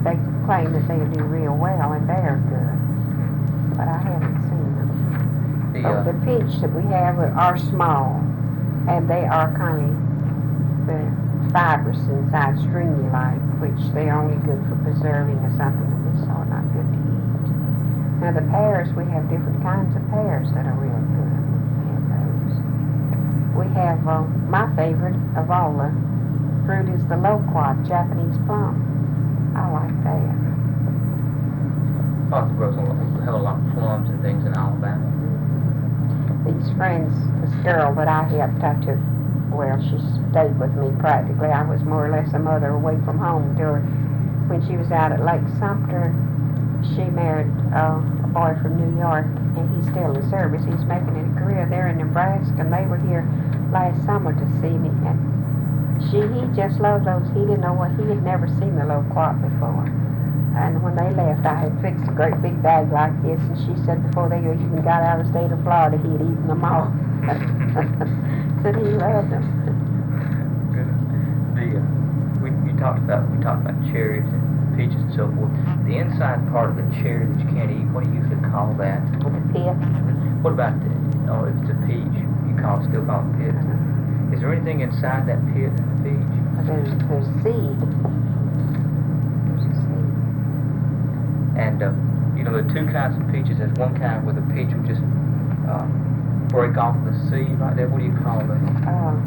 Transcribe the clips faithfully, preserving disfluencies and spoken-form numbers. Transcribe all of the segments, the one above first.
they claim that they do real well, and they're good. But I haven't seen them. The, Oh, uh, the peach that we have are small, and they are kind of the fibrous inside, stringy-like, which they are only good for preserving or something of this sort, not good to eat. Now the pears, we have different kinds of pears that are real good. We have those. We have, uh, my favorite of all the fruit is the loquat, Japanese plum. I like that. Arthur grows a lot, have a lot of plums and things in Alabama. These friends, this girl that I helped, I took, well, she stayed with me practically. I was more or less a mother away from home to her. When she was out at Lake Sumter, she married uh, a boy from New York, and he's still in the service. He's making a career there in Nebraska, and they were here last summer to see me. And she, he just loved those. He didn't know what, he had never seen the loquat before. And when they left, I had fixed a great big bag like this, and she said before they even got out of the state of Florida, he had eaten them all. Said he loved them. The, uh, we, you talked about, we talked about cherries and peaches and so forth. The inside part of the cherry that you can't eat, what do you usually call that? With the pith. What about the, oh, if it's a peach, you call it, still call it pith. Uh-huh. Is there anything inside that pith in the peach? There's, there's seed. There's a seed. And, uh, you know, there are two kinds of peaches. There's one kind where the peach will just uh, break off the seed right there. What do you call that? Uh,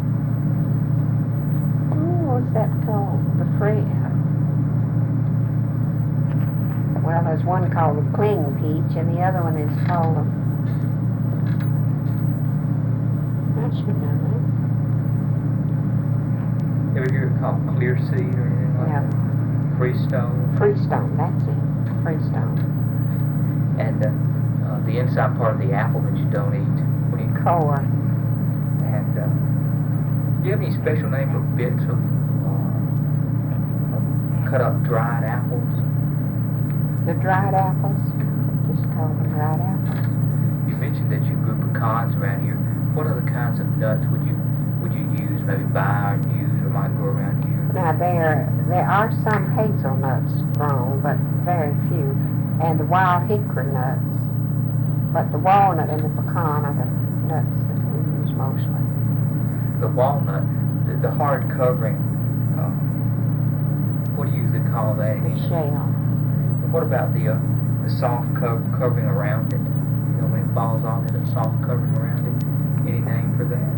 oh, what's that called? The fruit. Well, there's one called the cling peach, and the other one is called a... I should know that. Ever hear it called clear seed or anything like Yeah. that? Freestone. Freestone, that's it. Freestone. And uh, uh, the inside part of the apple that you don't eat. What do you call Core. it? And uh, do you have any special name for bits of, uh, of cut up dried apples? The dried apples. Just call them dried apples. You mentioned that you grew pecans around here. What other kinds of nuts would you would you use? Maybe buy or use or might grow around here? Now there there are some hazelnuts grown, but very few, and the wild hickory nuts. But the walnut and the pecan are the nuts that we use mostly. The walnut, the, the hard covering. Uh, what do you usually call that? The shell. And what about the uh, the soft co covering around it? You know, when it falls off, the soft covering around it. Any name for that?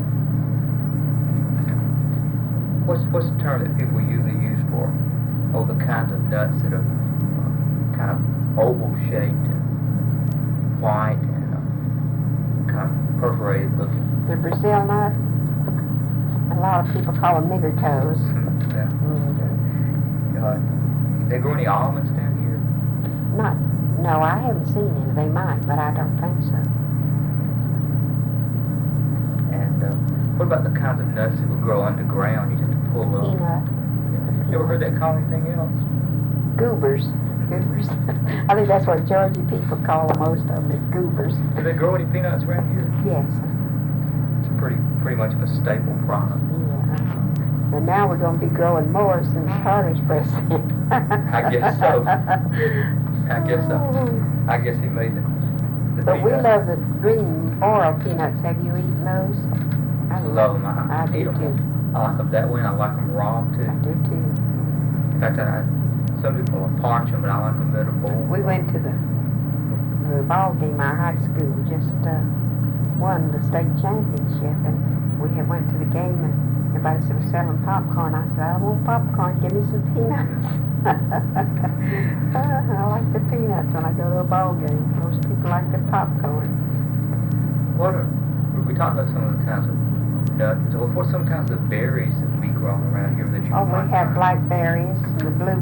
What's what's the term that people usually use for oh the kinds of nuts that are uh, kind of oval shaped and white and uh, kind of perforated looking? The Brazil nut. A lot of people call them nigger toes. Yeah. Mm. Uh, they grow any almonds down here? Not, no, I haven't seen any. They might, but I don't think so. And uh, what about the kinds of nuts that would grow underground? You just have to pull up. Peanut. You ever heard that called anything else? Goobers. Goobers. I think that's what Georgia people call most of them, is goobers. Do they grow any peanuts around here? Yes. It's pretty pretty much a staple product. Yeah. And now we're going to be growing more since Carter's president. I guess so. I guess so. I guess he made the, the But we peanut. love the green boral peanuts. Have you eaten those? I love them. I, I do eat them. too. I like them that way, and I like them raw too. I do too. In fact, I, some people will parch them, but I like them better boiled. We went to the the ball game. Our high school just uh, won the state championship, and we had went to the game, and everybody said we're selling popcorn. I said, I want popcorn. Give me some peanuts. I like the peanuts when I go to a ball game. Most people like the popcorn. What are we talked about some of the kinds of nuts? What are some kinds of berries that we grow around here that you Oh, might we have find? blackberries and the blue